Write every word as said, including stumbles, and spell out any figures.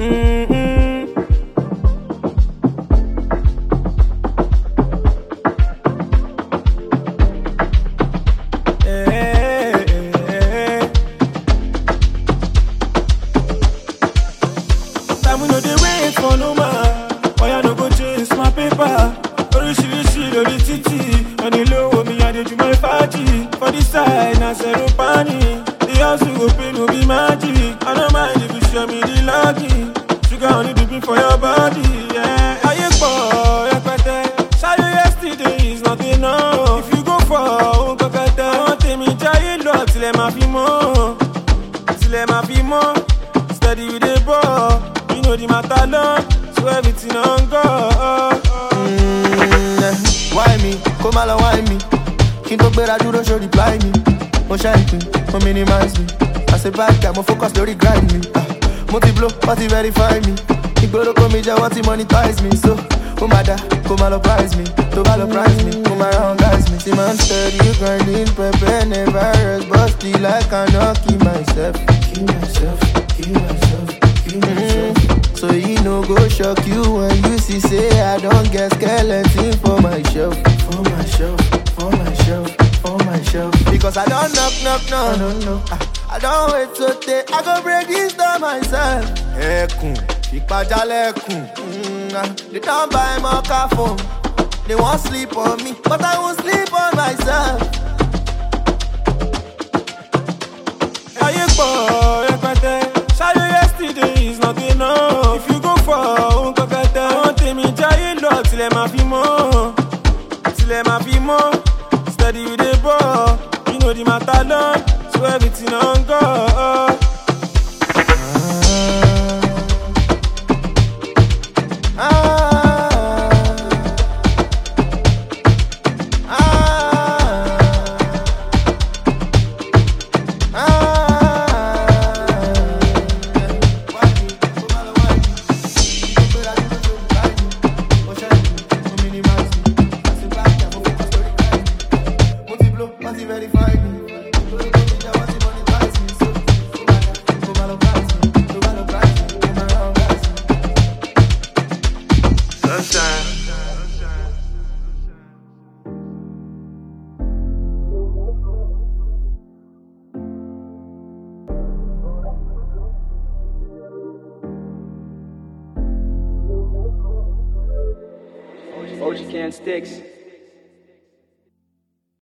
Mm-mm. Hey, hey, hey. Time we know they wait for no man. Why I no go chase my paper? Oríṣiríṣi lórí títì. Ẹni lówó mi àdéjú my fàájì. For this side na zero panic. The house we go pay no be magic. I don't mind if you show me the lucky. Sugar honey dripping for your body. Yeah. Ayé pọ̀ rẹpẹtẹ. Ṣáyé yesterday is not enough. If you go for ohun pẹpẹtẹ. Àwọn tèmi jáyé lọ tilẹ̀ máa fi mọ́. Tilẹ̀ máa fi mọ́. Steady with the ball. You know the matter long. So everything on God. Mm, why me? Come along, why me? Kí n tó gbéra dúró show reply me. Mo ṣáìpín, mo minimize me. As a bad guy, mo focus lórí grind me. Ah, mo ti blow, wọ́n ti verify me. Ìgboro kò mi jẹ́ wọ́n ti monetize me. So, ó máa dá, kó máa lọ price me. Tó bá lọ price me, kó máa round guys me. See man steady grinding, prepare never rest. But still I cannot keep myself. Keep myself, keep myself, keep myself. Mm, so he no go shock you when you see say I don't get skeleton for my shelf. For my shelf, for my shelf. For myself. Because I don't knock, knock, no, I don't know. I, I don't wait so day. I go break this down myself. Ekun, Ipajalekun. Mm, they don't buy my car phone. They won't sleep on me, but I won't sleep on myself. Ayé pọ̀ rẹpẹtẹ. Ṣáyé yesterday is not enough. If you go for ohun pẹpẹtẹ. Àwọn tèmi jáyé lọ tilẹ̀ máa fi mọ́. Tilẹ̀ máa fi mọ́. Steady with the ball, you know the matter long, so everything on God. Ah, ah, ah, ah. Why me? Come on, why me? You go better, you go try me. Oh, shine me, oh minimize me. I say back, I'm focus story grind me. Multi blow, multi verify me. Don't go me there, what you monetize me. So, come on, price me, come on, price me, come around guys me. Sunshine. O G Can Sticks.